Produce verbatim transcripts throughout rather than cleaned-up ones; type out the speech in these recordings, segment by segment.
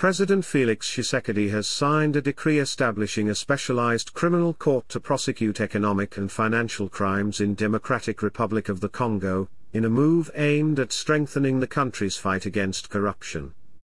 President Felix Tshisekedi has signed a decree establishing a specialized criminal court to prosecute economic and financial crimes in Democratic Republic of the Congo, in a move aimed at strengthening the country's fight against corruption.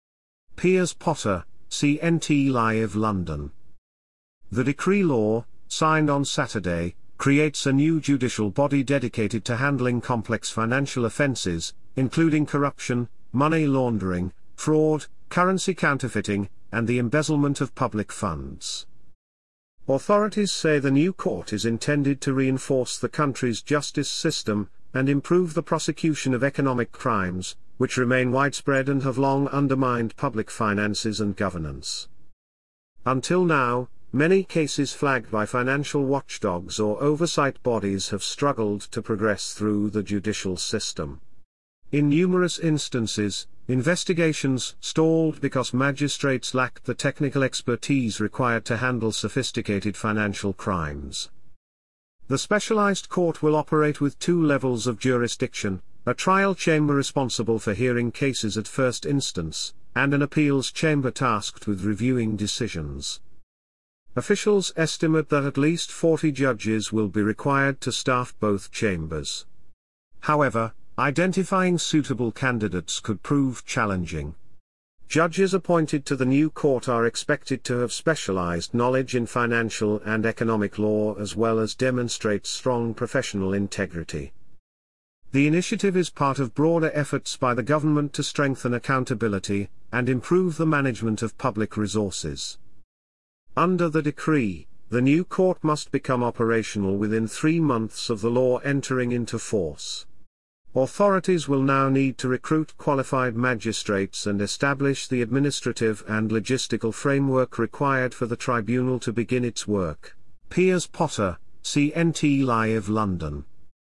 Piers Potter, C N T Live, London. The decree law, signed on Saturday, creates a new judicial body dedicated to handling complex financial offences, including corruption, money laundering, fraud, currency counterfeiting, and the embezzlement of public funds. Authorities say the new court is intended to reinforce the country's justice system, and improve the prosecution of economic crimes, which remain widespread and have long undermined public finances and governance. Until now, many cases flagged by financial watchdogs or oversight bodies have struggled to progress through the judicial system. In numerous instances, investigations stalled because magistrates lacked the technical expertise required to handle sophisticated financial crimes. The specialized court will operate with two levels of jurisdiction: a trial chamber responsible for hearing cases at first instance, and an appeals chamber tasked with reviewing decisions. Officials estimate that at least forty judges will be required to staff both chambers. However, identifying suitable candidates could prove challenging. Judges appointed to the new court are expected to have specialized knowledge in financial and economic law as well as demonstrate strong professional integrity. The initiative is part of broader efforts by the government to strengthen accountability and improve the management of public resources. Under the decree, the new court must become operational within three months of the law entering into force. Authorities will now need to recruit qualified magistrates and establish the administrative and logistical framework required for the tribunal to begin its work. Piers Potter, C N T Live, London.